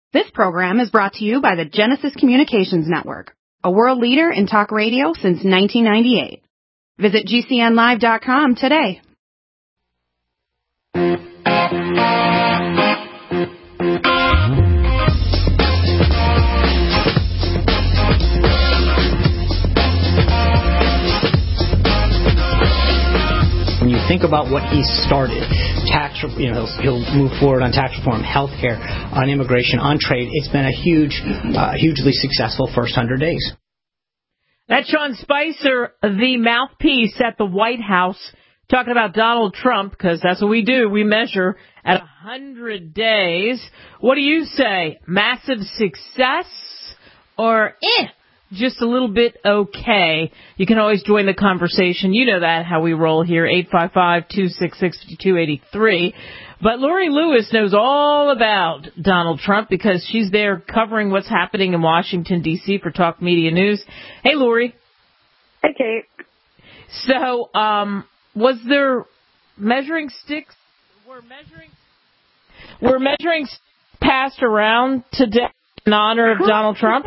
This program is brought to you by the Genesis Communications Network, a world leader in talk radio since 1998. Visit GCNlive.com today. When you think about what he started, he'll move forward on tax reform, healthcare, on immigration, on trade. It's been a hugely successful first 100 days. That's Sean Spicer, the mouthpiece at the White House, talking about Donald Trump, because that's what we do. We measure at 100 days. What do you say? Massive success or just a little bit okay? You can always join the conversation. You know that, how we roll here, 855-266-5283. But Lori Lewis knows all about Donald Trump because she's there covering what's happening in Washington, D.C. for Talk Media News. Hey, Lori. Hey, Kate. So, was there measuring sticks? Were measuring sticks passed around today in honor of Donald Trump?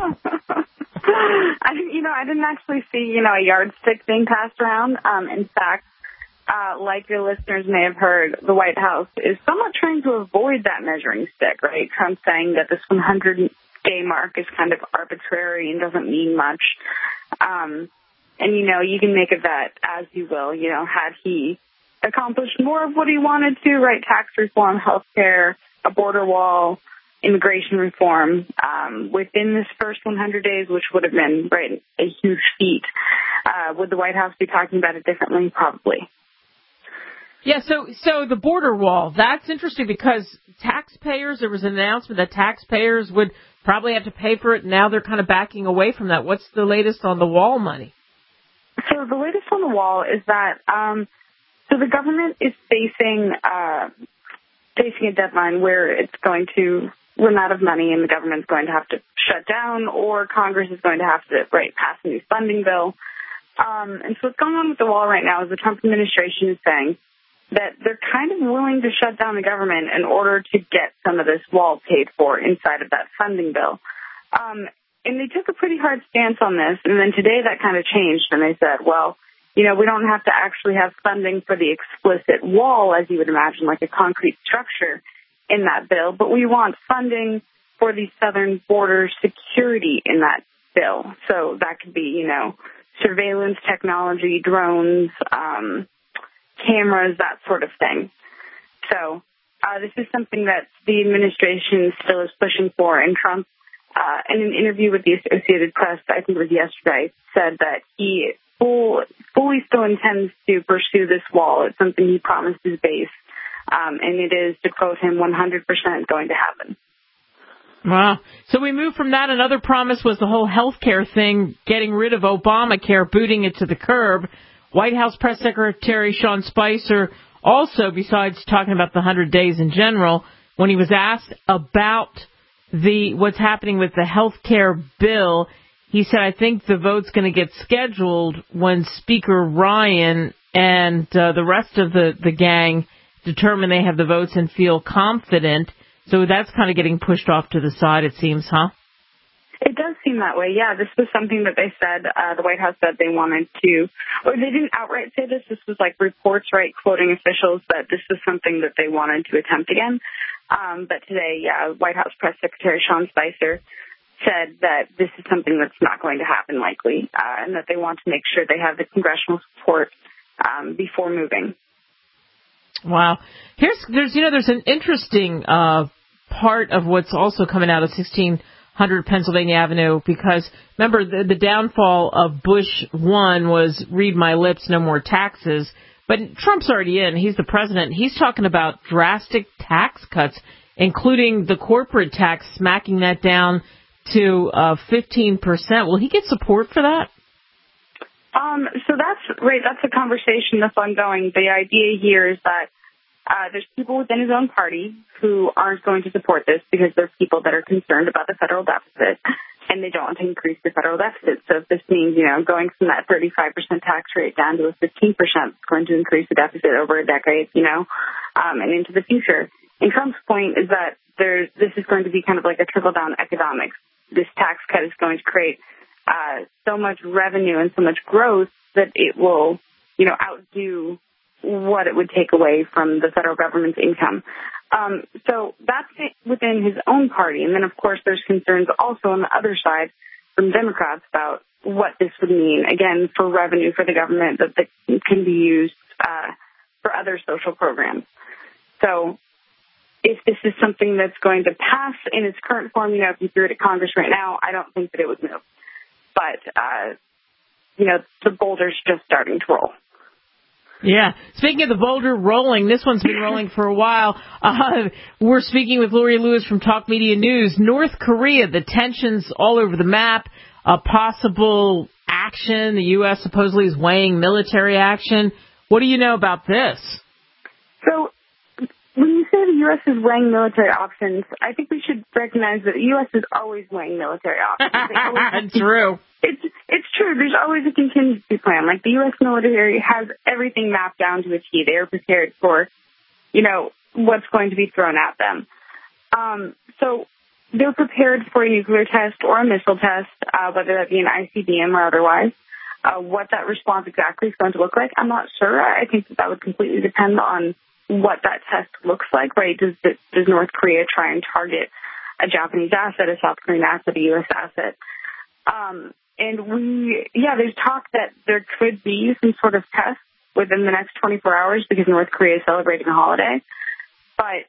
I didn't actually see, a yardstick being passed around. In fact, like your listeners may have heard, the White House is somewhat trying to avoid that measuring stick, right? Trump saying that this 100-day mark is kind of arbitrary and doesn't mean much. You can make of that as you will. Had he accomplished more of what he wanted to, right? Tax reform, healthcare, a border wall, immigration reform, within this first 100 days, which would have been, right, a huge feat. Would the White House be talking about it differently? Probably. Yeah, so the border wall, that's interesting because there was an announcement that taxpayers would probably have to pay for it. Now they're kind of backing away from that. What's the latest on the wall money? So the latest on the wall is that, the government is facing a deadline where it's going to run out of money and the government's going to have to shut down, or Congress is going to have to, pass a new funding bill. And so what's going on with the wall right now is the Trump administration is saying that they're kind of willing to shut down the government in order to get some of this wall paid for inside of that funding bill. And they took a pretty hard stance on this, and then today that kind of changed, and they said, well, we don't have to actually have funding for the explicit wall, as you would imagine, like a concrete structure in that bill, but we want funding for the southern border security in that bill. So that could be, surveillance technology, drones, cameras, that sort of thing. So this is something that the administration still is pushing for, and Trump, in an interview with the Associated Press, I think it was yesterday, said that he fully still intends to pursue this wall. It's something he promised his base, and it is, to quote him, 100% going to happen. Wow. So we moved from that. Another promise was the whole health care thing, getting rid of Obamacare, booting it to the curb. White House Press Secretary Sean Spicer also, besides talking about the 100 days in general, when he was asked about what's happening with the health care bill, he said, I think the vote's going to get scheduled when Speaker Ryan and the rest of the gang determine they have the votes and feel confident. So that's kind of getting pushed off to the side, it seems, huh? It does seem that way, yeah. This was something that they said, the White House said they wanted to, or they didn't outright say this. This was like reports, right, quoting officials that this was something that they wanted to attempt again. But today, White House Press Secretary Sean Spicer said that this is something that's not going to happen likely, and that they want to make sure they have the congressional support before moving. Wow. There's an interesting part of what's also coming out of 1600 Pennsylvania Avenue, because remember the downfall of Bush 1 was read my lips, no more taxes. But Trump's already in. He's the president. He's talking about drastic tax cuts, including the corporate tax, smacking that down to 15%. Will he get support for that? So that's right. That's a conversation that's ongoing. The idea here is that there's people within his own party who aren't going to support this because they're people that are concerned about the federal deficit, and they don't want to increase the federal deficit. So if this means, going from that 35% tax rate down to a 15%, it's going to increase the deficit over a decade, and into the future. And Trump's point is that this is going to be kind of like a trickle-down economics. This tax cut is going to create so much revenue and so much growth that it will, outdo what it would take away from the federal government's income. So that's within his own party. And then, of course, there's concerns also on the other side from Democrats about what this would mean, again, for revenue for the government that can be used for other social programs. So if this is something that's going to pass in its current form, if you threw it at Congress right now, I don't think that it would move. But, the boulder's just starting to roll. Yeah. Speaking of the boulder rolling, this one's been rolling for a while. We're speaking with Lori Lewis from Talk Media News. North Korea, the tensions all over the map, possible action. The U.S. supposedly is weighing military action. What do you know about this? So when you say the U.S. is weighing military options, I think we should recognize that the U.S. is always weighing military options. True. It's true. There's always a contingency plan. Like, the U.S. military has everything mapped down to a T. They are prepared for, what's going to be thrown at them. So they're prepared for a nuclear test or a missile test, whether that be an ICBM or otherwise. What that response exactly is going to look like, I'm not sure. I think that would completely depend on what that test looks like, right? Does North Korea try and target a Japanese asset, a South Korean asset, a U.S. asset? And there's talk that there could be some sort of test within the next 24 hours because North Korea is celebrating a holiday. But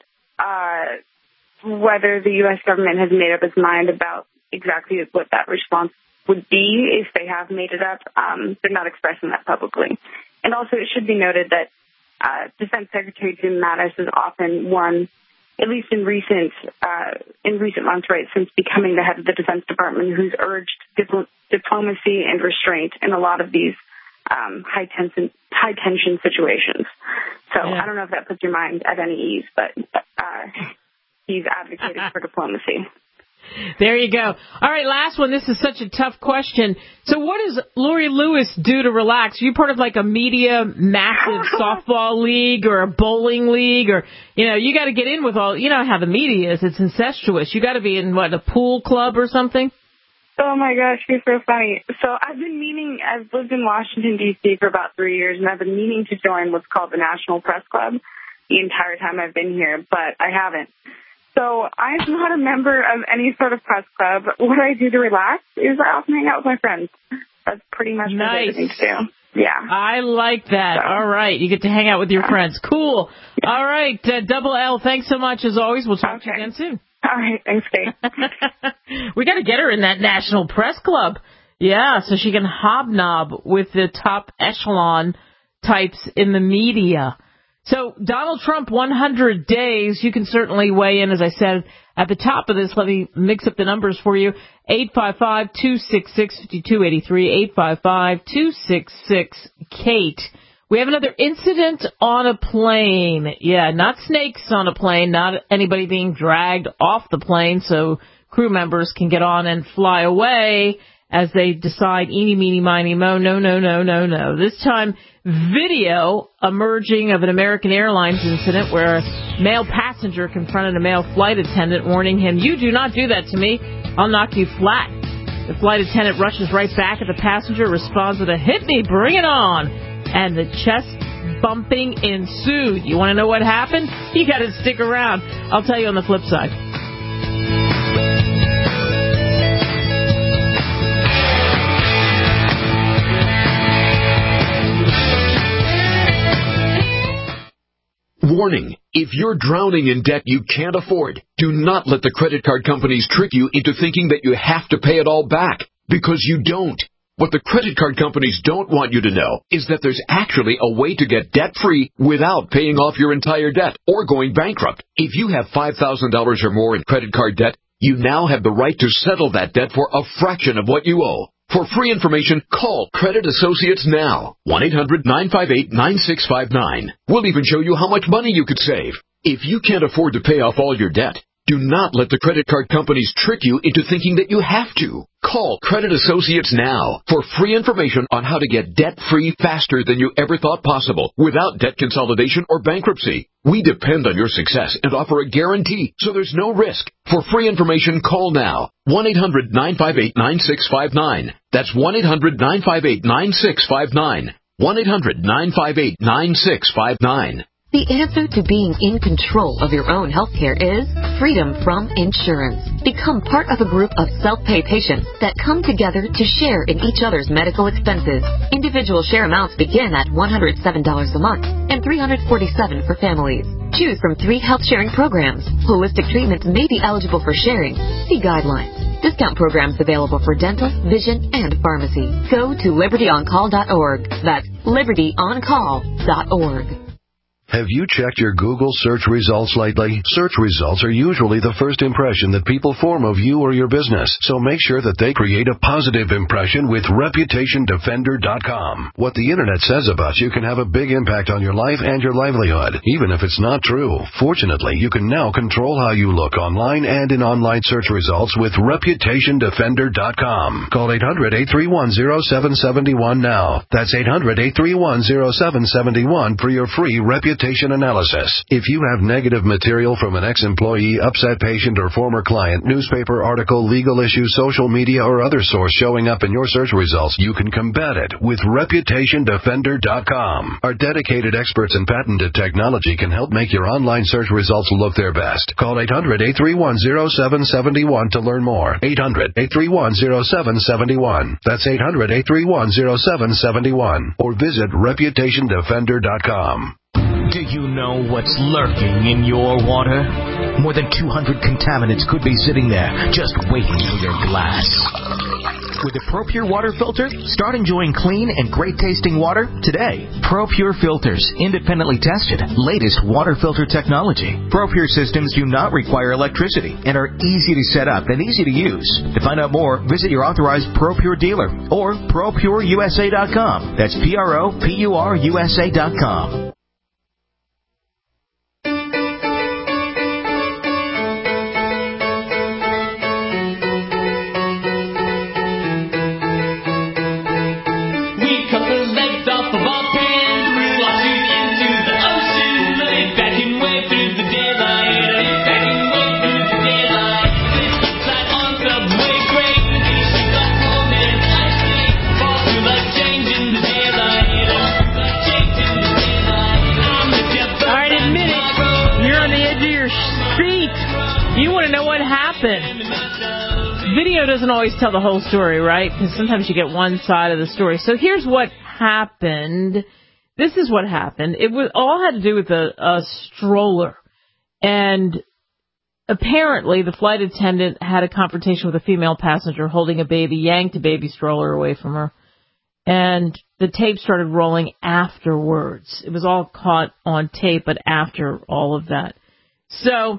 whether the U.S. government has made up its mind about exactly what that response would be, if they have made it up, they're not expressing that publicly. And also, it should be noted that Defense Secretary Jim Mattis is often one, at least in recent months, right, since becoming the head of the Defense Department, who's urged diplomacy and restraint in a lot of these high tension situations. So yeah. I don't know if that puts your mind at any ease, but he's advocated for diplomacy. There you go. All right, last one. This is such a tough question. So what does Lori Lewis do to relax? Are you part of like a media massive softball league or a bowling league? Or, you got to get in with all, how the media is. It's incestuous. You got to be in, a pool club or something? Oh, my gosh, you're so funny. So I've lived in Washington, D.C. for about 3 years, and I've been meaning to join what's called the National Press Club the entire time I've been here, but I haven't. So I'm not a member of any sort of press club. What I do to relax is I often hang out with my friends. That's pretty much what I need to do. Yeah. I like that. So. All right. You get to hang out with your friends. Cool. Yeah. All right. Double L, thanks so much as always. We'll talk to you again soon. All right. Thanks, Kate. We got to get her in that National Press Club. Yeah, so she can hobnob with the top echelon types in the media. So Donald Trump, 100 days. You can certainly weigh in, as I said at the top of this. Let me mix up the numbers for you. 855-266-5283, 855-266-KATE. We have another incident on a plane. Yeah, not snakes on a plane, not anybody being dragged off the plane so crew members can get on and fly away as they decide, eeny, meeny, miny, mo, no. This time, video emerging of an American Airlines incident where a male passenger confronted a male flight attendant, warning him, "You do not do that to me. I'll knock you flat." The flight attendant rushes right back at the passenger, responds with a, "Hit me, bring it on." And the chest bumping ensued. You want to know what happened? You got to stick around. I'll tell you on the flip side. Warning, if you're drowning in debt you can't afford, do not let the credit card companies trick you into thinking that you have to pay it all back, because you don't. What the credit card companies don't want you to know is that there's actually a way to get debt-free without paying off your entire debt or going bankrupt. If you have $5,000 or more in credit card debt, you now have the right to settle that debt for a fraction of what you owe. For free information, call Credit Associates now. 1-800-958-9659. We'll even show you how much money you could save. If you can't afford to pay off all your debt, Do not let the credit card companies trick you into thinking that you have to. Call Credit Associates now for free information on how to get debt-free faster than you ever thought possible without debt consolidation or bankruptcy. We depend on your success and offer a guarantee, so there's no risk. For free information, call now. 1-800-958-9659. That's 1-800-958-9659. 1-800-958-9659. The answer to being in control of your own healthcare is freedom from insurance. Become part of a group of self-pay patients that come together to share in each other's medical expenses. Individual share amounts begin at $107 a month and $347 for families. Choose from 3 health-sharing programs. Holistic treatments may be eligible for sharing. See guidelines. Discount programs available for dental, vision, and pharmacy. Go to libertyoncall.org. That's libertyoncall.org. Have you checked your Google search results lately? Search results are usually the first impression that people form of you or your business, so make sure that they create a positive impression with ReputationDefender.com. What the Internet says about you can have a big impact on your life and your livelihood, even if it's not true. Fortunately, you can now control how you look online and in online search results with ReputationDefender.com. Call 800-831-0771 now. That's 800-831-0771 for your free reputation analysis. If you have negative material from an ex-employee, upset patient, or former client, newspaper article, legal issue, social media, or other source showing up in your search results, you can combat it with ReputationDefender.com. Our dedicated experts in patented technology can help make your online search results look their best. Call 800-831-0771 to learn more. 800-831-0771. That's 800-831-0771. Or visit ReputationDefender.com. Do you know what's lurking in your water? More than 200 contaminants could be sitting there, just waiting for your glass. With the ProPure water filter, start enjoying clean and great-tasting water today. ProPure filters, independently tested, latest water filter technology. ProPure systems do not require electricity and are easy to set up and easy to use. To find out more, visit your authorized ProPure dealer or ProPureUSA.com. That's ProPureUSA.com. Video doesn't always tell the whole story, right? Because sometimes you get one side of the story. So here's what happened. This is what happened. It was all had to do with a stroller. And apparently the flight attendant had a confrontation with a female passenger holding a baby, yanked a baby stroller away from her. And the tape started rolling afterwards. It was all caught on tape, but after all of that. So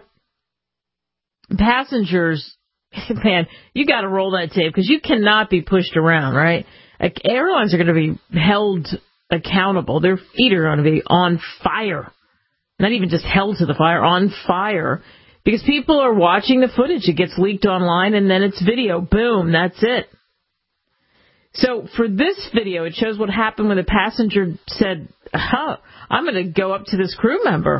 passengers... Man, you got to roll that tape because you cannot be pushed around, right? Like, airlines are going to be held accountable. Their feet are going to be on fire. Not even just held to the fire, on fire. Because people are watching the footage. It gets leaked online and then it's video. Boom, that's it. So for this video, it shows what happened when the passenger said, I'm going to go up to this crew member.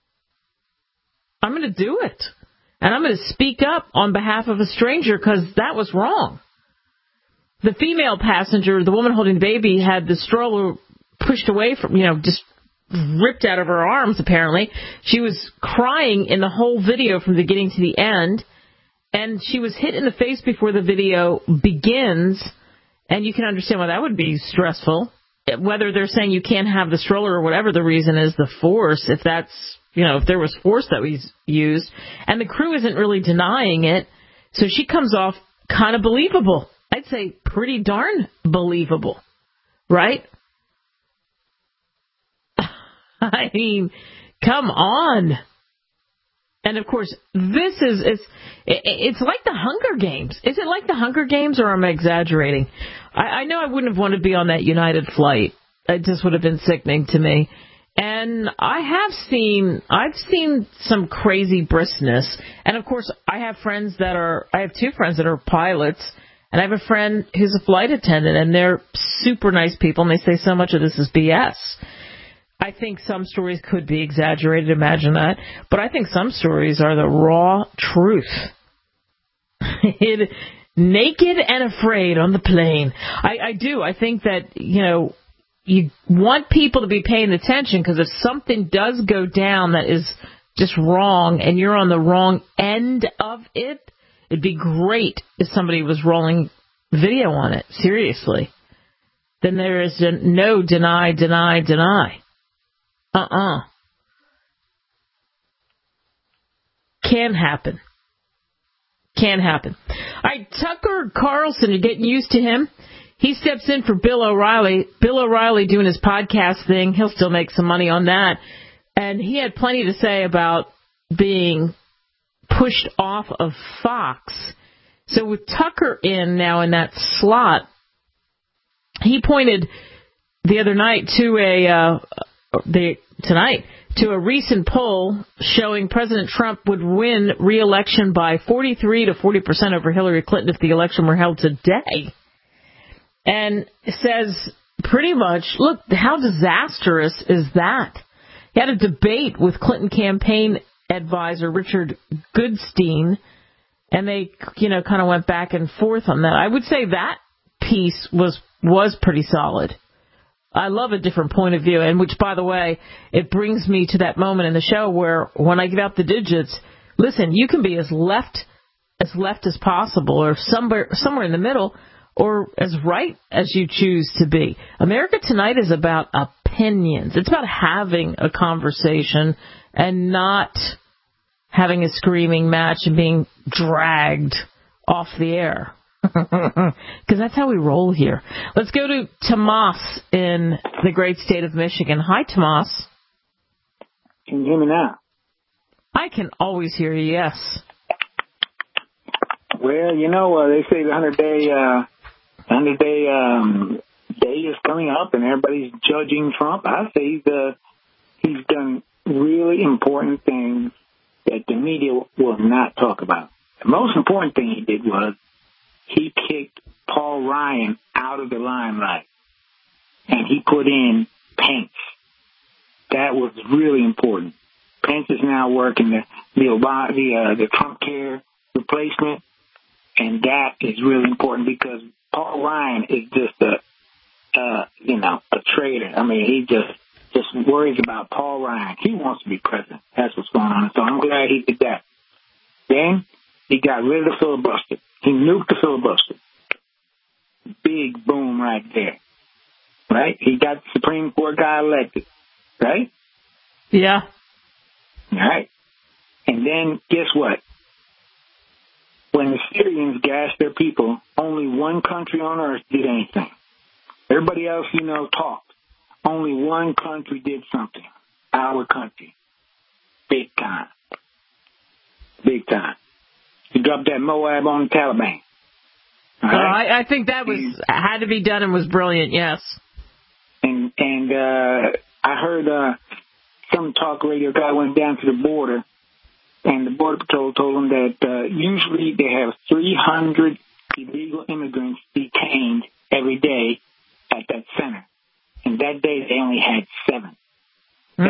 I'm going to do it. And I'm going to speak up on behalf of a stranger because that was wrong. The female passenger, the woman holding the baby, had the stroller pushed away from, just ripped out of her arms, apparently. She was crying in the whole video from the beginning to the end. And she was hit in the face before the video begins. And you can understand why that would be stressful. Whether they're saying you can't have the stroller or whatever the reason is, the force, if that's... if there was force that was used, and the crew isn't really denying it, so she comes off kind of believable. I'd say pretty darn believable, right? I mean, come on. And, of course, this it's like the Hunger Games. Is it like the Hunger Games, or am I exaggerating? I know I wouldn't have wanted to be on that United flight. It just would have been sickening to me. And I've seen some crazy briskness. And of course, I have two friends that are pilots, and I have a friend who's a flight attendant, and they're super nice people, and they say so much of this is BS. I think some stories could be exaggerated, imagine that, but I think some stories are the raw truth. Naked and afraid on the plane. I do. I think that, you want people to be paying attention, because if something does go down that is just wrong and you're on the wrong end of it, it'd be great if somebody was rolling video on it. Seriously. Then there is no deny. Can happen. All right, Tucker Carlson, you're getting used to him. He steps in for Bill O'Reilly. Bill O'Reilly doing his podcast thing. He'll still make some money on that. And he had plenty to say about being pushed off of Fox. So with Tucker in now in that slot, he pointed the other night to a recent poll showing President Trump would win re-election by 43 to 40% over Hillary Clinton if the election were held today. And says pretty much, look, how disastrous is that? He had a debate with Clinton campaign advisor Richard Goodstein, and they, kind of went back and forth on that. I would say that piece was pretty solid. I love a different point of view, and which, by the way, it brings me to that moment in the show where when I give out the digits, listen, you can be as left as possible, or somewhere in the middle, or as right as you choose to be. America Tonight is about opinions. It's about having a conversation and not having a screaming match and being dragged off the air. Because that's how we roll here. Let's go to Tomas in the great state of Michigan. Hi, Tomas. Can you hear me now? I can always hear you, yes. Well, they say the 100-day day is coming up, and everybody's judging Trump. I say he's done really important things that the media will not talk about. The most important thing he did was he kicked Paul Ryan out of the limelight, and he put in Pence. That was really important. Pence is now working the Trump care replacement, and that is really important because Paul Ryan is just a traitor. I mean, he just worries about Paul Ryan. He wants to be president. That's what's going on. So I'm glad he did that. Then he got rid of the filibuster. He nuked the filibuster. Big boom right there. Right? He got the Supreme Court guy elected. Right? Yeah. All right. And then guess what? When the Syrians gassed their people, only one country on earth did anything. Everybody else, talked. Only one country did something. Our country. Big time. Big time. He dropped that Moab on the Taliban. Right? I think that had to be done and was brilliant, yes. And I heard some talk radio guy went down to the border, and the Border Patrol told him that usually they have 300 illegal immigrants detained every day at that center. And that day they only had 7. That's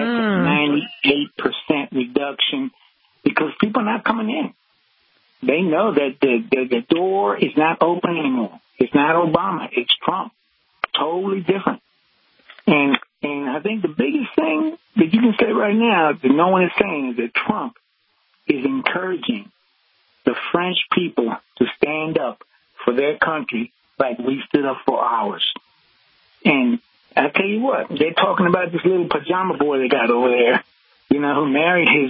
a 98% reduction because people are not coming in. They know that the door is not open anymore. It's not Obama. It's Trump. Totally different. And I think the biggest thing that you can say right now that no one is saying is that Trump is encouraging the French people to stand up for their country like we stood up for ours. And I tell you what, they're talking about this little pajama boy they got over there, who married his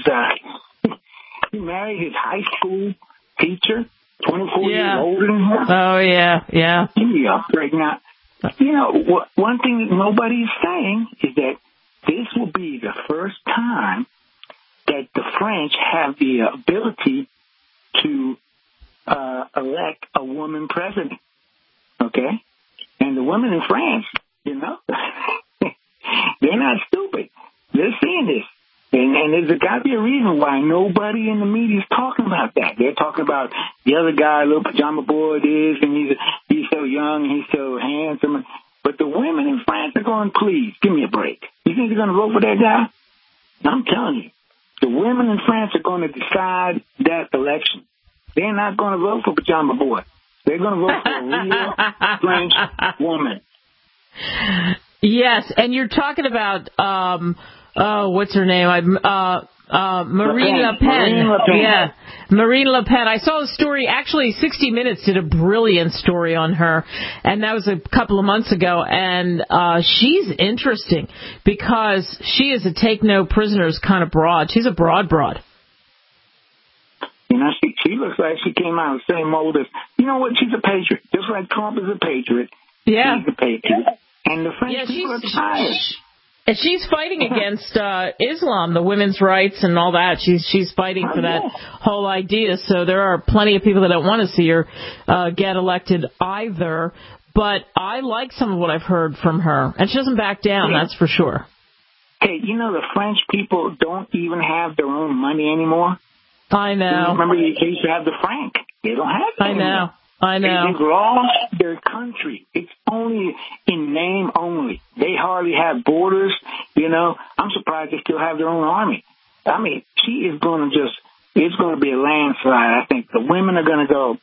high school teacher, 24 years older than him. Oh, yeah. Right now, one thing that nobody's saying is that this will be the first time that the French have the ability to elect a woman president. Okay? And the women in France, they're not stupid. They're seeing this. And there's got to be a reason why nobody in the media is talking about that. They're talking about the other guy, little pajama boy, this, and he's so young, and he's so handsome. But the women in France are going, please, give me a break. You think they're going to vote for that guy? I'm telling you, the women in France are going to decide that election. They're not going to vote for pajama boy. They're going to vote for a real French woman. Yes, and you're talking about, what's her name? Marine Le Pen. Yeah, Marine Le Pen. I saw a story, actually 60 Minutes did a brilliant story on her, and that was a couple of months ago, and she's interesting because she is a take-no-prisoners kind of broad. She's a broad. You know, she looks like she came out of the same mold as, you know what, she's a patriot. Just like Trump is a patriot. Yeah. She's a patriot. And the French people are tired. And she's fighting against Islam, the women's rights and all that. She's fighting for that whole idea. So there are plenty of people that don't want to see her get elected either. But I like some of what I've heard from her. And she doesn't back down, that's for sure. Hey, you know the French people don't even have their own money anymore? I know. Remember, they used to have the franc. They don't have it anymore. I know. They've lost their country. It's only in name only. They hardly have borders. You know, I'm surprised they still have their own army. I mean, she is going to it's going to be a landslide. I think the women are going to go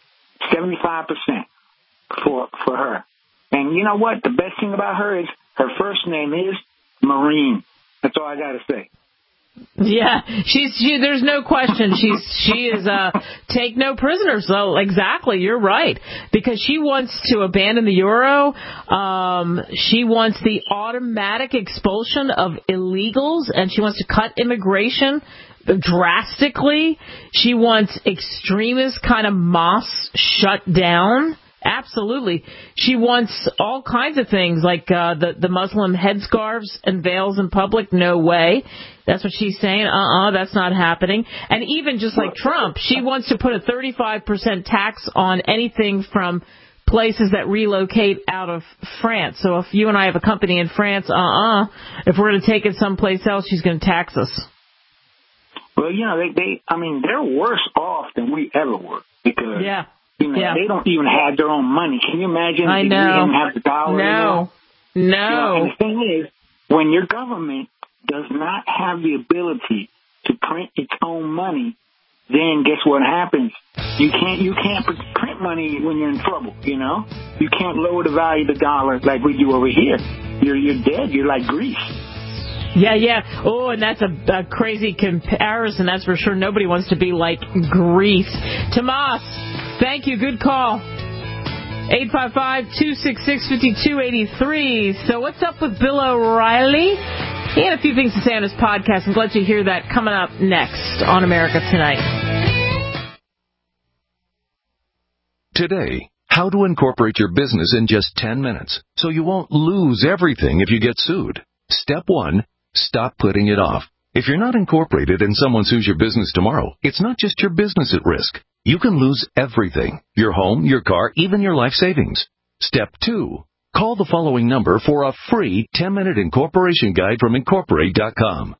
75% for her. And you know what? The best thing about her is her first name is Marine. That's all I got to say. Yeah, there's no question. She is take no prisoners. So exactly, you're right, because she wants to abandon the euro. She wants the automatic expulsion of illegals, and she wants to cut immigration drastically. She wants extremist kind of mosques shut down. Absolutely. She wants all kinds of things like the Muslim headscarves and veils in public. No way. That's what she's saying. That's not happening. And even just like Trump, she wants to put a 35% tax on anything from places that relocate out of France. So if you and I have a company in France, if we're going to take it someplace else, she's going to tax us. Well, you know, they're worse off than we ever were because they don't even have their own money. Can you imagine if they didn't have the dollar anymore? No. You know, and the thing is, when your government does not have the ability to print its own money, then guess what happens? You can't print money when you're in trouble, you know? You can't lower the value of the dollar like we do over here. You're dead. You're like Greece. Yeah. Oh, and that's a crazy comparison. That's for sure. Nobody wants to be like Greece. Tomas, thank you. Good call. 855-266-5283. So what's up with Bill O'Reilly? He had a few things to say on his podcast. I'm glad to hear that coming up next on America Tonight. Today, how to incorporate your business in just 10 minutes so you won't lose everything if you get sued. Step 1, stop putting it off. If you're not incorporated and someone sues your business tomorrow, it's not just your business at risk. You can lose everything: your home, your car, even your life savings. Step 2, call the following number for a free 10-minute incorporation guide from Incorporate.com.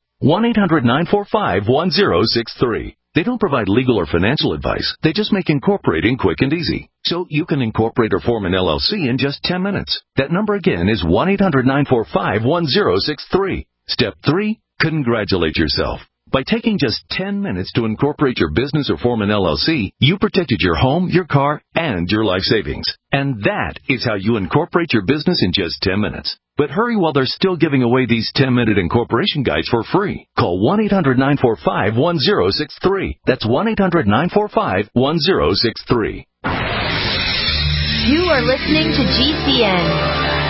1-800-945-1063. They don't provide legal or financial advice. They just make incorporating quick and easy. So you can incorporate or form an LLC in just 10 minutes. That number again is 1-800-945-1063. Step 3, congratulate yourself. By taking just 10 minutes to incorporate your business or form an LLC, you protected your home, your car, and your life savings. And that is how you incorporate your business in just 10 minutes. But hurry while they're still giving away these 10-minute incorporation guides for free. Call 1-800-945-1063. That's 1-800-945-1063. You are listening to GCN.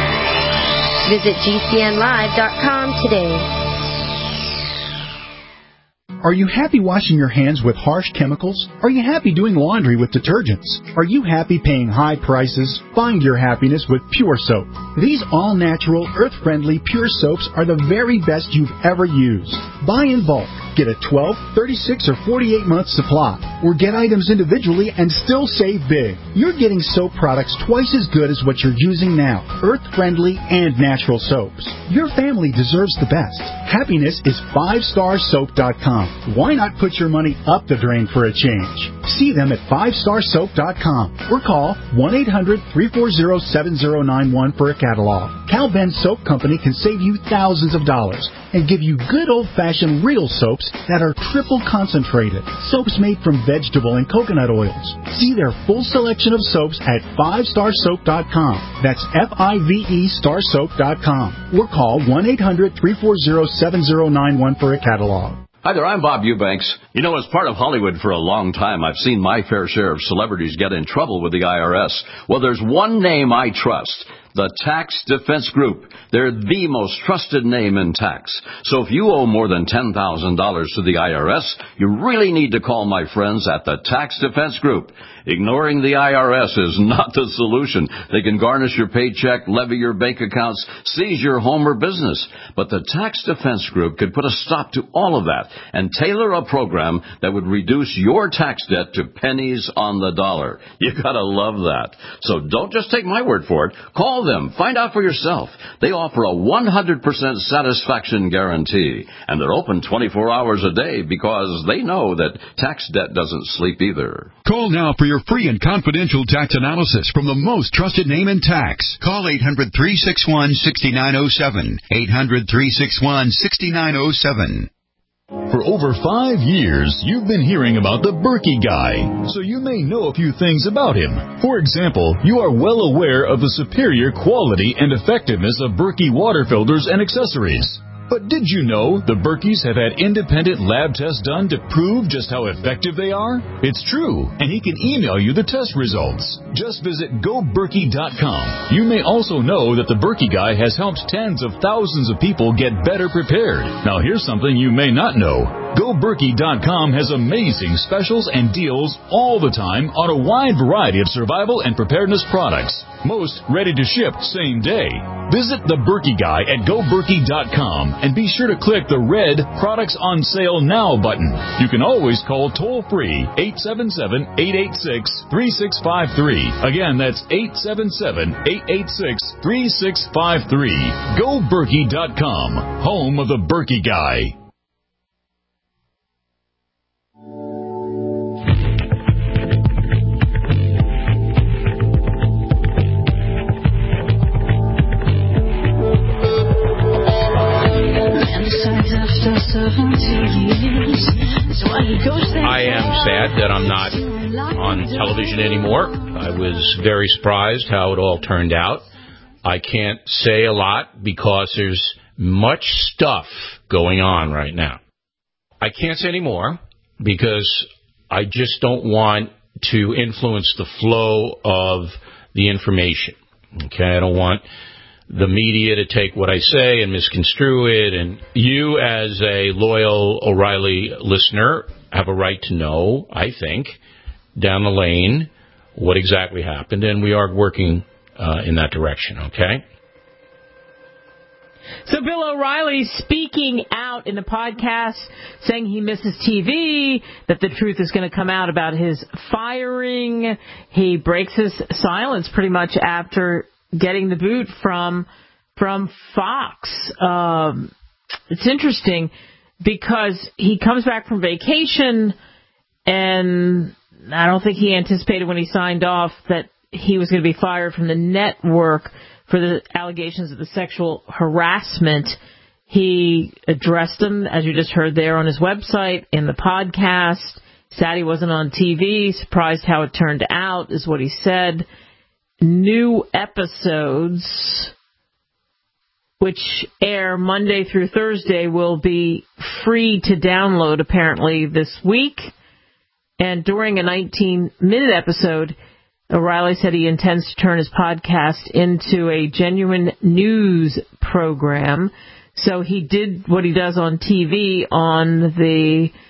Visit GCNlive.com today. Are you happy washing your hands with harsh chemicals? Are you happy doing laundry with detergents? Are you happy paying high prices? Find your happiness with Pure Soap. These all-natural, earth-friendly Pure Soaps are the very best you've ever used. Buy in bulk. Get a 12, 36, or 48-month supply. Or get items individually and still save big. You're getting soap products twice as good as what you're using now. Earth-friendly and natural soaps. Your family deserves the best. Happiness is 5starsoap.com. Why not put your money up the drain for a change? See them at 5starsoap.com or call 1-800-340-7091 for a catalog. Cal Ben Soap Company can save you thousands of dollars and give you good old-fashioned real soaps that are triple concentrated. Soaps made from vegetable and coconut oils. See their full selection of soaps at 5starsoap.com. That's F-I-V-E starsoap.com. Or call 1-800-340-7091 for a catalog. Hi there, I'm Bob Eubanks. You know, as part of Hollywood for a long time, I've seen my fair share of celebrities get in trouble with the IRS. Well, there's one name I trust. The Tax Defense Group. They're the most trusted name in tax. So if you owe more than $10,000 to the IRS, you really need to call my friends at the Tax Defense Group. Ignoring the IRS is not the solution. They can garnish your paycheck, levy your bank accounts, seize your home or business. But the Tax Defense Group could put a stop to all of that and tailor a program that would reduce your tax debt to pennies on the dollar. You gotta love that. So don't just take my word for it. Call them. Find out for yourself. They offer a 100% satisfaction guarantee. And they're open 24 hours a day because they know that tax debt doesn't sleep either. Call now for your free and confidential tax analysis from the most trusted name in tax. Call 800-361-6907. 800-361-6907. For over 5 years, you've been hearing about the Berkey Guy, so you may know a few things about him. For example, you are well aware of the superior quality and effectiveness of Berkey water filters and accessories. But did you know the Berkeys have had independent lab tests done to prove just how effective they are? It's true, and he can email you the test results. Just visit GoBerkey.com. You may also know that the Berkey Guy has helped tens of thousands of people get better prepared. Now here's something you may not know. GoBerkey.com has amazing specials and deals all the time on a wide variety of survival and preparedness products. Most ready to ship same day. Visit the Berkey Guy at GoBerkey.com and be sure to click the red Products on Sale Now button. You can always call toll-free 877-886-3653. Again, that's 877-886-3653. GoBerkey.com, home of the Berkey Guy. I am sad that I'm not on television anymore. I was very surprised how it all turned out. I can't say a lot because there's much stuff going on right now. I can't say any more because I just don't want to influence the flow of the information. Okay, I don't want the media to take what I say and misconstrue it. And you, as a loyal O'Reilly listener, have a right to know, I think, down the lane what exactly happened. And we are working in that direction, okay? So Bill O'Reilly speaking out in the podcast, saying he misses TV, that the truth is going to come out about his firing. He breaks his silence pretty much after getting the boot from Fox. It's interesting because he comes back from vacation, and I don't think he anticipated when he signed off that he was going to be fired from the network for the allegations of the sexual harassment. He addressed them, as you just heard there, on his website, in the podcast. Sad he wasn't on TV. Surprised how it turned out, is what he said. New episodes, which air Monday through Thursday, will be free to download apparently this week. And during a 19-minute episode, O'Reilly said he intends to turn his podcast into a genuine news program. So he did what he does on TV on the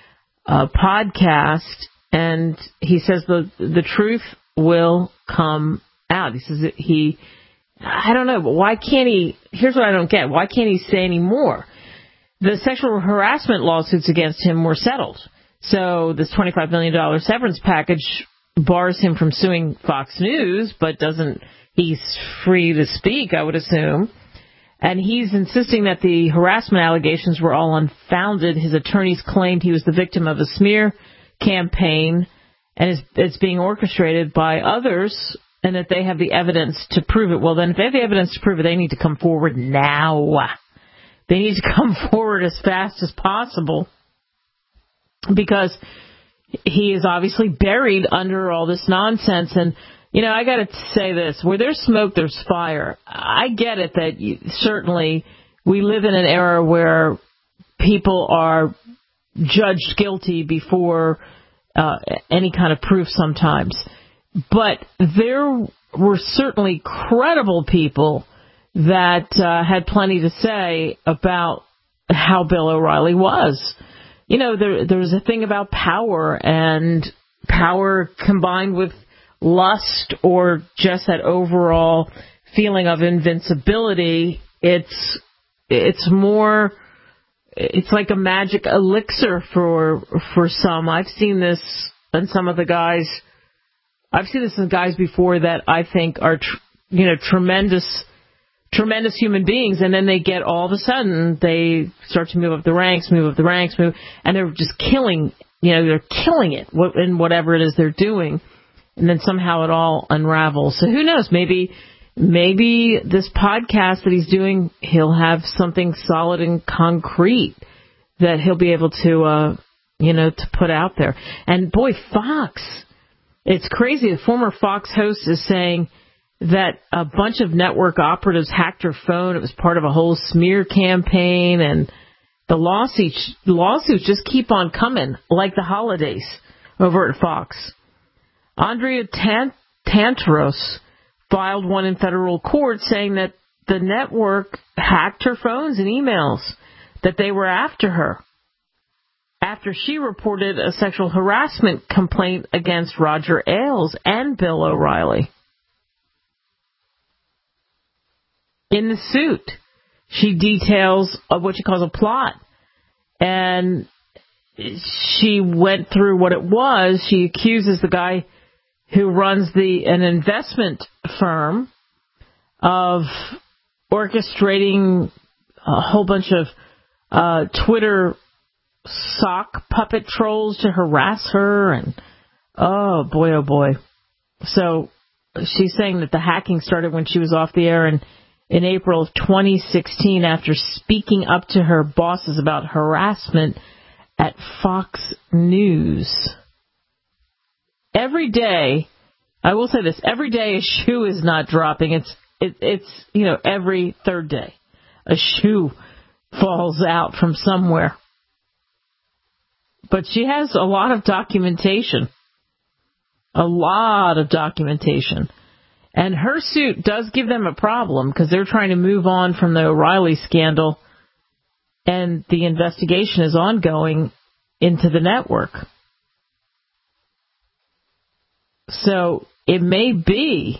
podcast, and he says the truth will come out. He says that I don't know, but why can't he? Here's what I don't get. Why can't he say any more? The sexual harassment lawsuits against him were settled. So this $25 million severance package bars him from suing Fox News, but he's free to speak, I would assume. And he's insisting that the harassment allegations were all unfounded. His attorneys claimed he was the victim of a smear campaign, and it's being orchestrated by others, and that they have the evidence to prove it. Well, then, if they have the evidence to prove it, they need to come forward now. They need to come forward as fast as possible, because he is obviously buried under all this nonsense. And, I got to say this. Where there's smoke, there's fire. I get it that certainly we live in an era where people are judged guilty before any kind of proof sometimes. But there were certainly credible people that had plenty to say about how Bill O'Reilly was. There's a thing about power, and power combined with lust or just that overall feeling of invincibility. It's like a magic elixir for some. I've seen this in some of the guys. I've seen this in guys before that I think are tremendous human beings, and then they get all of a sudden they start to move up the ranks, and they're just killing. They're killing it in whatever it is they're doing, and then somehow it all unravels. So who knows? Maybe this podcast that he's doing, he'll have something solid and concrete that he'll be able to to put out there. And boy, Fox, it's crazy. The former Fox host is saying that a bunch of network operatives hacked her phone. It was part of a whole smear campaign, and the lawsuits just keep on coming like the holidays over at Fox. Andrea Tantaros filed one in federal court saying that the network hacked her phones and emails, that they were after her after she reported a sexual harassment complaint against Roger Ailes and Bill O'Reilly. In the suit, she details of what she calls a plot, and she went through what it was. She accuses the guy who runs an investment firm of orchestrating a whole bunch of Twitter sock puppet trolls to harass her, and oh boy. So she's saying that the hacking started when she was off the air in April of 2016 after speaking up to her bosses about harassment at Fox News. Every day, I will say this, every day a shoe is not dropping. It's every third day a shoe falls out from somewhere. But she has a lot of documentation. And her suit does give them a problem because they're trying to move on from the O'Reilly scandal, and the investigation is ongoing into the network. So it may be,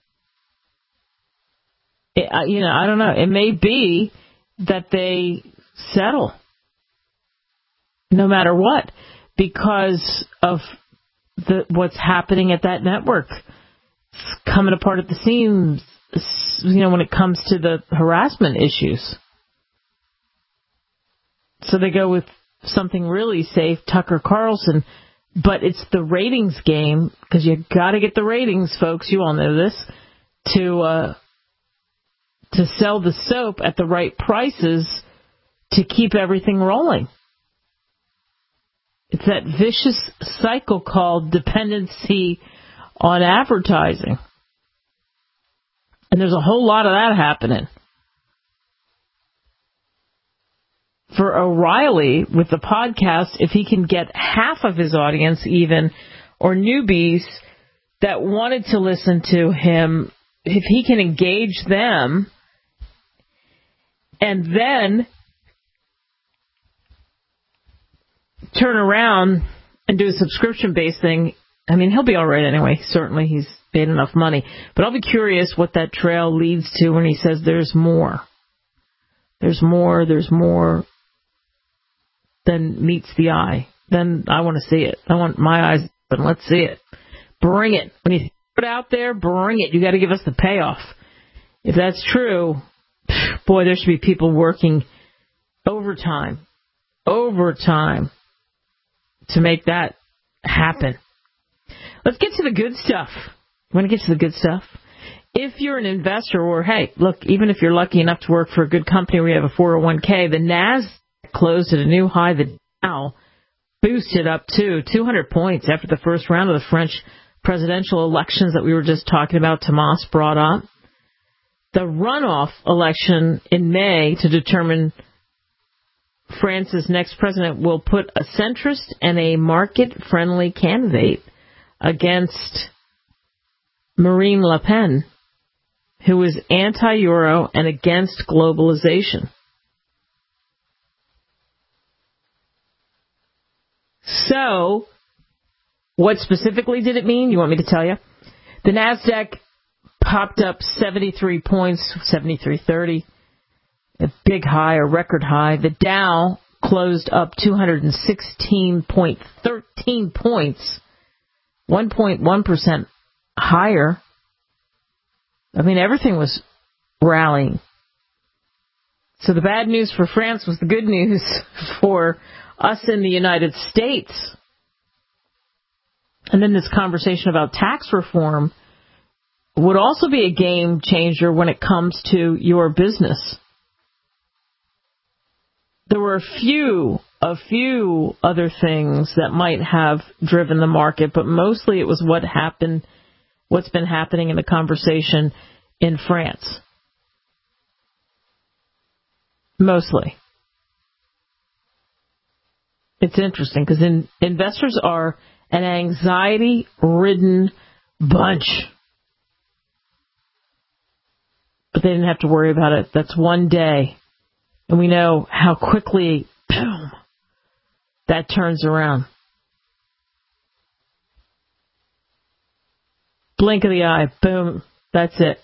I don't know, it may be that they settle no matter what because of what's happening at that network. It's coming apart at the seams, when it comes to the harassment issues. So they go with something really safe, Tucker Carlson, but it's the ratings game, because you got to get the ratings, folks. You all know this, to sell the soap at the right prices to keep everything rolling. It's that vicious cycle called dependency on advertising. And there's a whole lot of that happening. For O'Reilly, with the podcast, if he can get half of his audience even, or newbies that wanted to listen to him, if he can engage them and then turn around and do a subscription-based thing, I mean, he'll be all right anyway. Certainly he's made enough money. But I'll be curious what that trail leads to when he says there's more. There's more than meets the eye. Then I want to see it. I want my eyes open. Let's see it. Bring it. When you put it out there, bring it. You got to give us the payoff. If that's true, boy, there should be people working overtime to make that happen. Let's get to the good stuff. Want to get to the good stuff? If you're an investor, or hey, look, even if you're lucky enough to work for a good company where you have a 401k, the Nasdaq closed at a new high. The Dow boosted up to 200 points after the first round of the French presidential elections that we were just talking about. Tomas brought up the runoff election in May to determine France's next president will put a centrist and a market-friendly candidate against Marine Le Pen, who is anti-Euro and against globalization. So, what specifically did it mean? You want me to tell you? The Nasdaq popped up 73 points, 73.30, a big high, a record high. The Dow closed up 216.13 points, 1.1% higher. I mean, everything was rallying. So the bad news for France was the good news for us in the United States. And then this conversation about tax reform would also be a game changer when it comes to your business. There were a few other things that might have driven the market, but mostly it was what's been happening in the conversation in France. Mostly. It's interesting because investors are an anxiety-ridden bunch. But they didn't have to worry about it. That's one day. And we know how quickly, boom, that turns around. Blink of the eye, boom, that's it.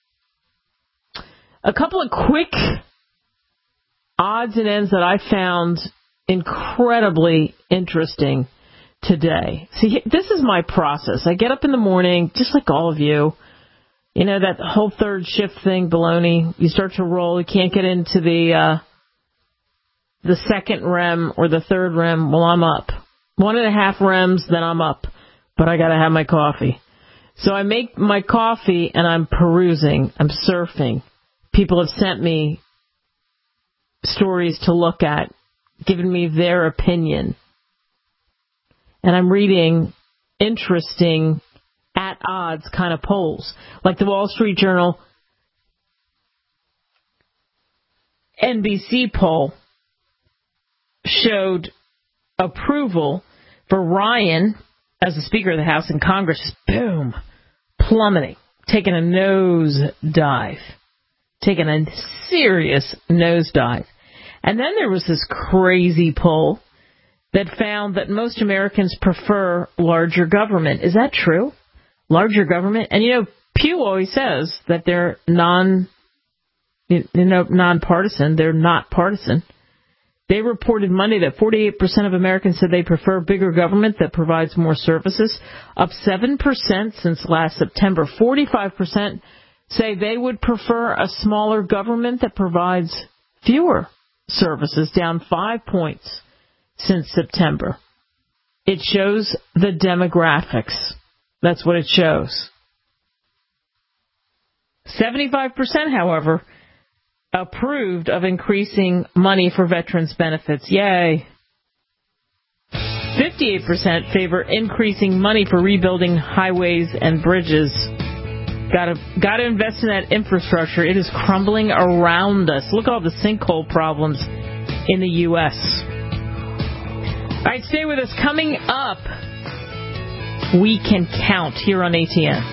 A couple of quick odds and ends that I found incredibly interesting today. See, this is my process. I get up in the morning, just like all of you. You know, that whole third shift thing, baloney. You start to roll. You can't get into the second REM or the third REM. Well, I'm up. 1.5 REMs, then I'm up. But I got to have my coffee. So I make my coffee and I'm perusing. I'm surfing. People have sent me stories to look at, giving me their opinion. And I'm reading interesting at odds kind of polls, like the Wall Street Journal NBC poll showed approval for Ryan as the Speaker of the House and Congress, boom, plummeting, taking a nosedive, taking a serious nosedive. And then there was this crazy poll that found that most Americans prefer larger government. Is that true? Larger government? And, you know, Pew always says that they're nonpartisan. They're not partisan. They reported Monday that 48% of Americans said they prefer bigger government that provides more services, up 7% since last September. 45% say they would prefer a smaller government that provides fewer services, down 5 points since September. It shows the demographics. That's what it shows. 75%, however, approved of increasing money for veterans' benefits. Yay. 58% favor increasing money for rebuilding highways and bridges. Got to invest in that infrastructure. It is crumbling around us. Look at all the sinkhole problems in the U.S. All right, stay with us. Coming up, We Can Count here on ATN.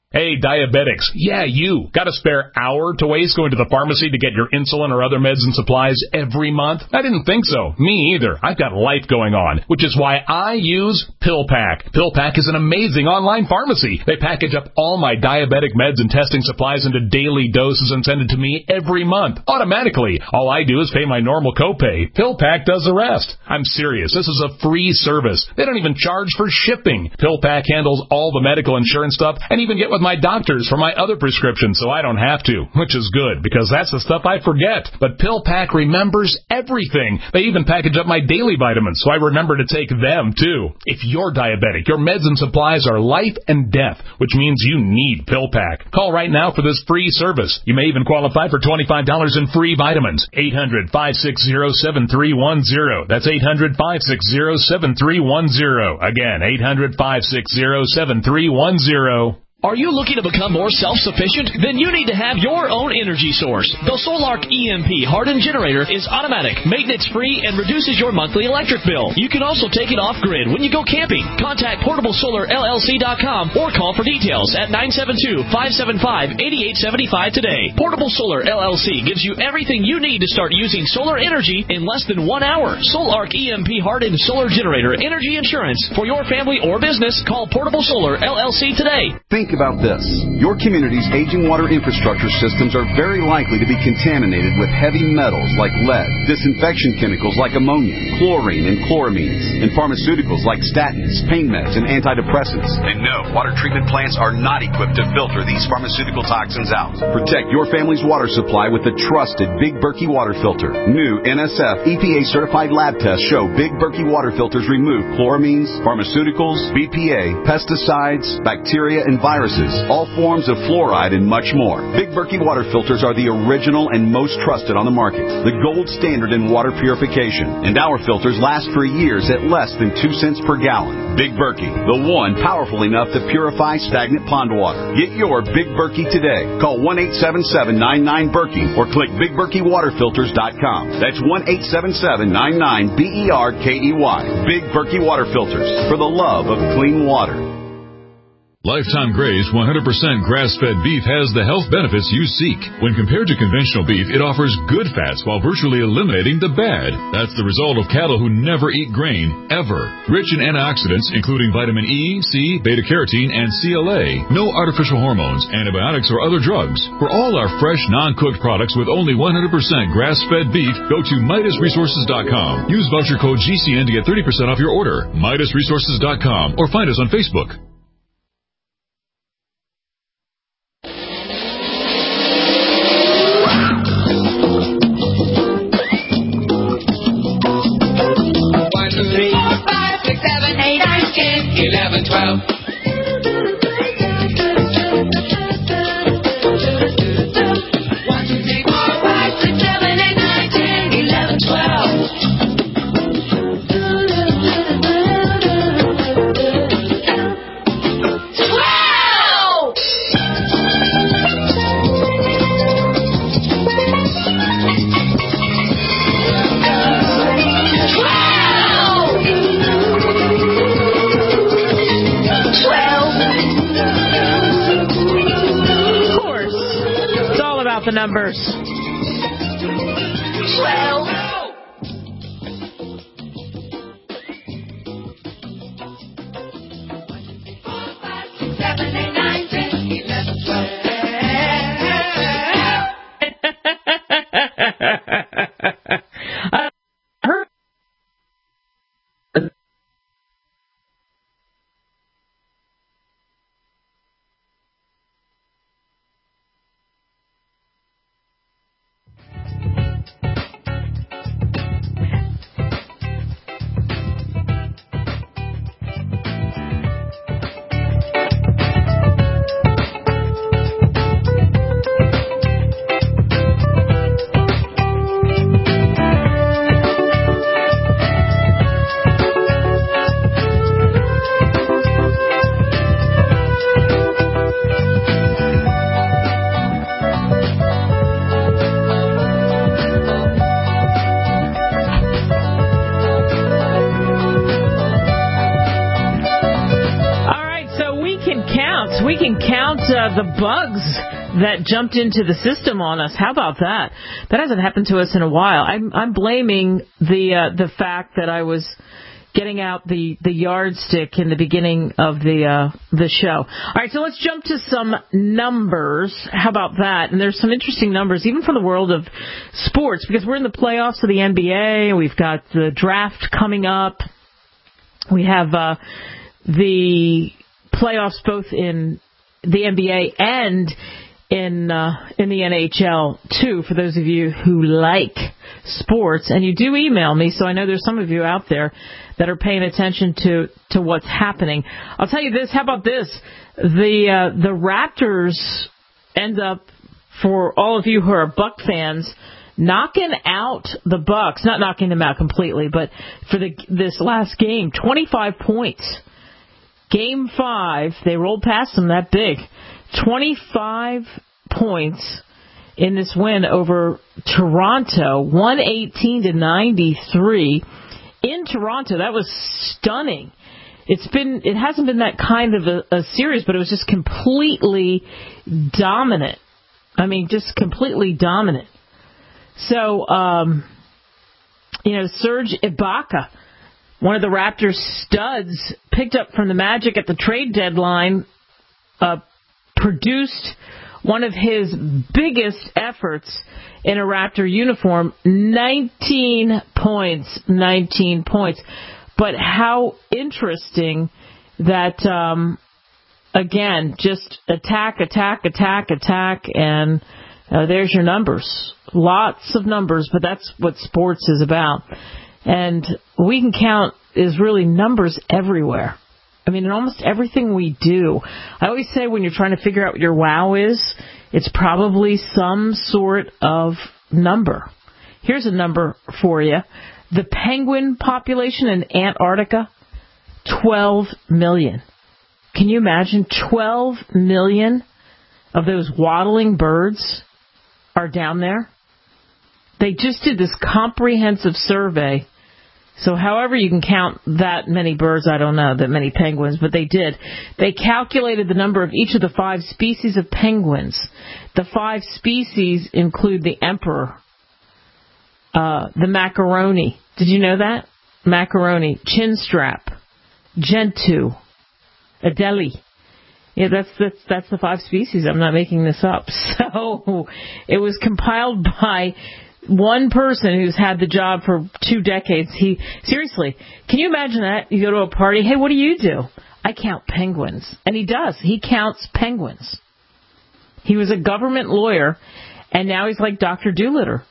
Hey, diabetics. Yeah, you. Got a spare hour to waste going to the pharmacy to get your insulin or other meds and supplies every month? I didn't think so. Me either. I've got life going on, which is why I use PillPack. PillPack is an amazing online pharmacy. They package up all my diabetic meds and testing supplies into daily doses and send it to me every month, automatically. All I do is pay my normal copay. PillPack does the rest. I'm serious. This is a free service. They don't even charge for shipping. PillPack handles all the medical insurance stuff and even get with my doctors for my other prescriptions so I don't have to, which is good because that's the stuff I forget. But PillPack remembers everything. They even package up my daily vitamins so I remember to take them too. If you're diabetic, your meds and supplies are life and death, which means you need PillPack. Call right now for this free service. You may even qualify for $25 in free vitamins. 800-560-7310. That's 800-560-7310. Again, 800-560-7310. Are you looking to become more self-sufficient? Then you need to have your own energy source. The Solark EMP hardened generator is automatic, maintenance-free, and reduces your monthly electric bill. You can also take it off-grid when you go camping. Contact PortableSolarLLC.com or call for details at 972-575-8875 today. Portable Solar LLC gives you everything you need to start using solar energy in less than 1 hour. Solark EMP hardened solar generator energy insurance for your family or business. Call Portable Solar LLC today. Think about this. Your community's aging water infrastructure systems are very likely to be contaminated with heavy metals like lead, disinfection chemicals like ammonia, chlorine and chloramines, and pharmaceuticals like statins, pain meds, and antidepressants. And no, water treatment plants are not equipped to filter these pharmaceutical toxins out. Protect your family's water supply with the trusted Big Berkey water filter. New NSF EPA-certified lab tests show Big Berkey water filters remove chloramines, pharmaceuticals, BPA, pesticides, bacteria, and viruses, all forms of fluoride, and much more. Big Berkey water filters are the original and most trusted on the market, the gold standard in water purification, and our filters last for years at less than 2 cents per gallon. Big Berkey, the one powerful enough to purify stagnant pond water. Get your Big Berkey today. Call 1-877-99-BERKEY or click BigBerkeyWaterFilters.com. That's 1-877-99-BERKEY. Big Berkey Water Filters, for the love of clean water. Lifetime Gray's 100% grass-fed beef has the health benefits you seek. When compared to conventional beef, it offers good fats while virtually eliminating the bad. That's the result of cattle who never eat grain, ever. Rich in antioxidants, including vitamin E, C, beta-carotene, and CLA. No artificial hormones, antibiotics, or other drugs. For all our fresh, non-cooked products with only 100% grass-fed beef, go to MidasResources.com. Use voucher code GCN to get 30% off your order. MidasResources.com or find us on Facebook. The numbers. 12. the bugs that jumped into the system on us. How about that? That hasn't happened to us in a while. I'm blaming the fact that I was getting out the yardstick in the beginning of the show. All right, so let's jump to some numbers. How about that? And there's some interesting numbers, even from the world of sports, because we're in the playoffs of the NBA. We've got the draft coming up. We have the playoffs both in the NBA and in the NHL, too, for those of you who like sports. And you do email me, so I know there's some of you out there that are paying attention to what's happening. I'll tell you this. How about this? The Raptors end up, for all of you who are Buck fans, knocking out the Bucks. Not knocking them out completely, but for this last game, 25 points. Game 5, they rolled past them that big. 25 points in this win over Toronto, 118-93 in Toronto. That was stunning. It hasn't been that kind of a series, but it was just completely dominant. I mean, just completely dominant. So, Serge Ibaka, one of the Raptors studs, picked up from the Magic at the trade deadline, produced one of his biggest efforts in a Raptor uniform, 19 points. But how interesting that, again, just attack, and there's your numbers. Lots of numbers, but that's what sports is about. And we can count is really numbers everywhere. I mean, in almost everything we do. I always say when you're trying to figure out what your wow is, it's probably some sort of number. Here's a number for you. The penguin population in Antarctica, 12 million. Can you imagine? 12 million of those waddling birds are down there. They just did this comprehensive survey. So however you can count that many birds, I don't know, that many penguins, but they did. They calculated the number of each of the 5 species of penguins. The 5 species include the emperor, the macaroni. Did you know that? Macaroni, chinstrap, gentoo, adelie. Yeah, that's the 5 species. I'm not making this up. So it was compiled by one person who's had the job for 2 decades. Seriously, can you imagine that? You go to a party, hey, what do you do? I count penguins. And he does. He counts penguins. He was a government lawyer, and now he's like Dr. Doolittle.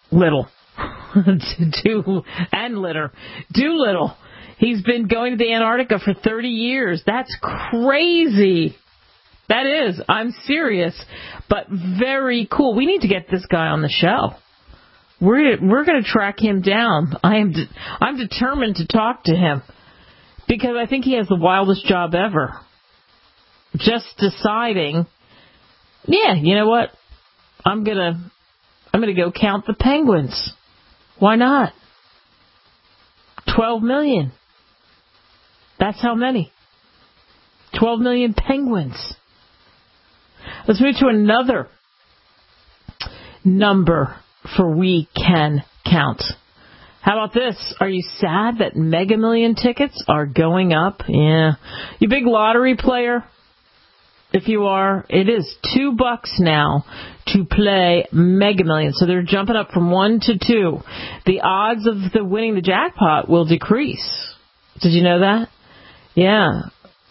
Doolittle. He's been going to the Antarctica for 30 years. That's crazy. That is. I'm serious. But very cool. We need to get this guy on the show. We're going to track him down. I'm determined to talk to him because I think he has the wildest job ever. Just deciding, yeah, you know what? I'm gonna go count the penguins. Why not? 12 million. That's how many. 12 million penguins. Let's move to another number for we can count. How about this? Are you sad that Mega Million tickets are going up? Yeah. You big lottery player? If you are, it is $2 now to play Mega Millions. So they're jumping up from 1 to 2. The odds of winning the jackpot will decrease. Did you know that? Yeah.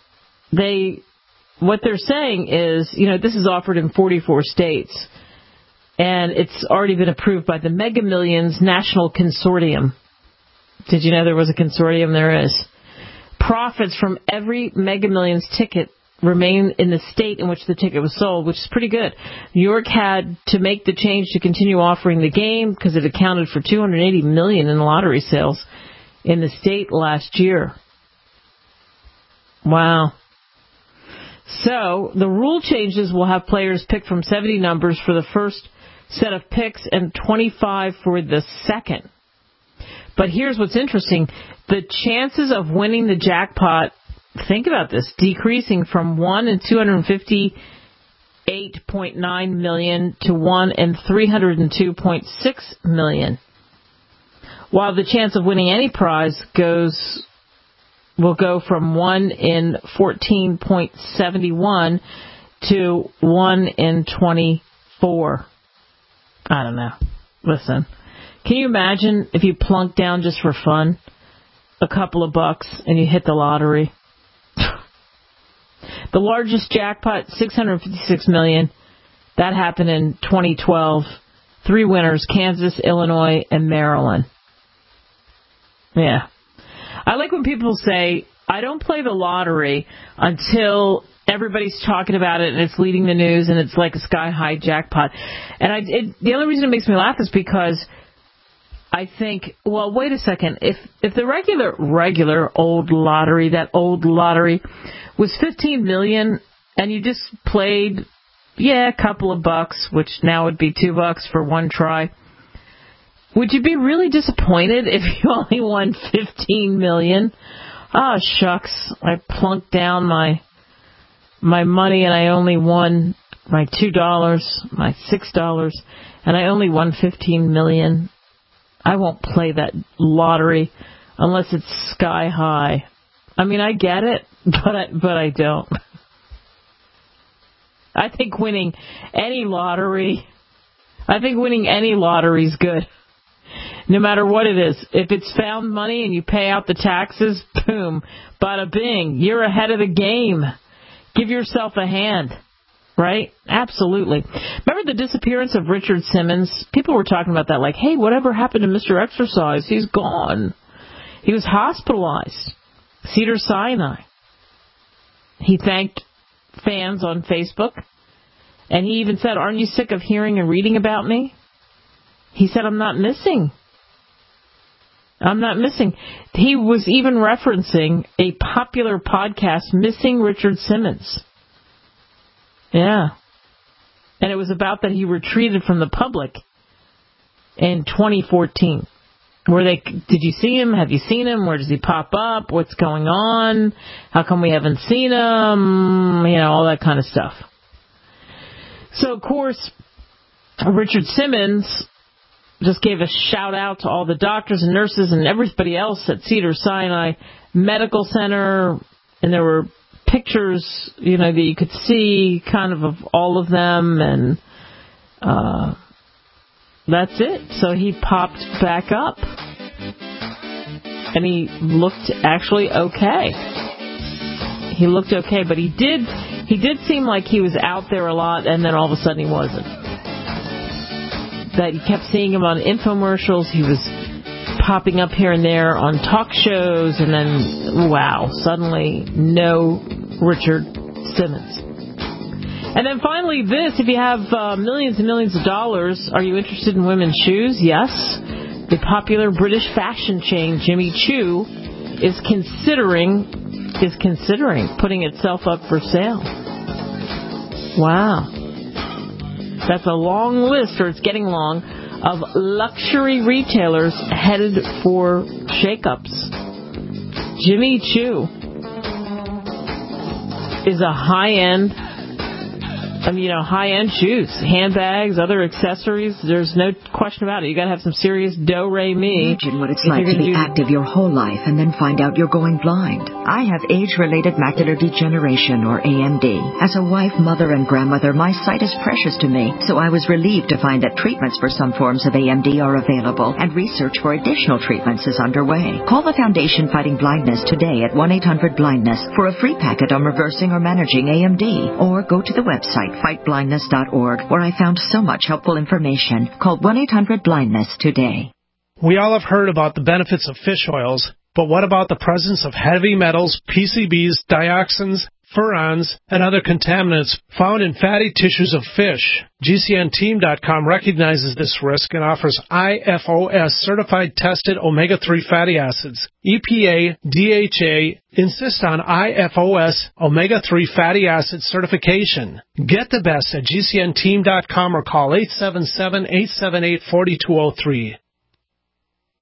What they're saying is, this is offered in 44 states. And it's already been approved by the Mega Millions National Consortium. Did you know there was a consortium? There is. Profits from every Mega Millions ticket remain in the state in which the ticket was sold, which is pretty good. New York had to make the change to continue offering the game because it accounted for $280 million in lottery sales in the state last year. Wow. So the rule changes will have players pick from 70 numbers for the first set of picks and 25 for the second. But here's what's interesting. The chances of winning the jackpot, think about this, decreasing from 1 in 250 $8.9 million to 1 in 302.6 million. While the chance of winning any prize will go from 1 in 14.71 to 1 in 24. I don't know. Listen, can you imagine if you plunk down just for fun a couple of bucks and you hit the lottery? The largest jackpot, $656 million. That happened in 2012. 3 winners, Kansas, Illinois, and Maryland. Yeah. I like when people say, I don't play the lottery until everybody's talking about it and it's leading the news and it's like a sky-high jackpot. And the only reason it makes me laugh is because I think, well, wait a second. If the regular old lottery, that old lottery, was $15 million and you just played, a couple of bucks, which now would be $2 for one try, would you be really disappointed if you only won $15 million? Oh, shucks. I plunked down my money and I only won my $2, my $6, and I only won $15 million. I won't play that lottery unless it's sky high. I mean, I get it, but I don't. I think winning any lottery is good. No matter what it is. If it's found money and you pay out the taxes, boom, bada bing, you're ahead of the game. Give yourself a hand. Right? Absolutely. Remember the disappearance of Richard Simmons? People were talking about that like, hey, whatever happened to Mr. Exercise? He's gone. He was hospitalized. Cedars-Sinai. He thanked fans on Facebook. And he even said, aren't you sick of hearing and reading about me? He said, I'm not missing. He was even referencing a popular podcast, Missing Richard Simmons. Yeah. And it was about that he retreated from the public in 2014. Did you see him? Have you seen him? Where does he pop up? What's going on? How come we haven't seen him? All that kind of stuff. So, of course, Richard Simmons just gave a shout out to all the doctors and nurses and everybody else at Cedars-Sinai Medical Center. And there were pictures, that you could see kind of all of them. And that's it. So he popped back up. And he looked actually okay. He looked okay, but he did seem like he was out there a lot, and then all of a sudden he wasn't. That you kept seeing him on infomercials. He was popping up here and there on talk shows, and then, wow, suddenly no Richard Simmons. And then finally this, if you have millions and millions of dollars, are you interested in women's shoes? Yes. The popular British fashion chain Jimmy Choo is considering putting itself up for sale. Wow. That's a long list, or it's getting long, of luxury retailers headed for shakeups. Jimmy Choo is a high-end shoes, handbags, other accessories. There's no question about it. You got to have some serious do-re-mi. Imagine what it's like to be active your whole life and then find out you're going blind. I have age-related macular degeneration, or AMD. As a wife, mother, and grandmother, my sight is precious to me, so I was relieved to find that treatments for some forms of AMD are available, and research for additional treatments is underway. Call the Foundation Fighting Blindness today at 1-800-BLINDNESS for a free packet on reversing or managing AMD, or go to the website fightblindness.org, where I found so much helpful information. Call 1-800-BLINDNESS today. We all have heard about the benefits of fish oils, but what about the presence of heavy metals, PCBs, dioxins, furans, and other contaminants found in fatty tissues of fish? GCNteam.com recognizes this risk and offers IFOS certified tested omega-3 fatty acids. EPA, DHA insist on IFOS omega-3 fatty acid certification. Get the best at GCNteam.com or call 877-878-4203.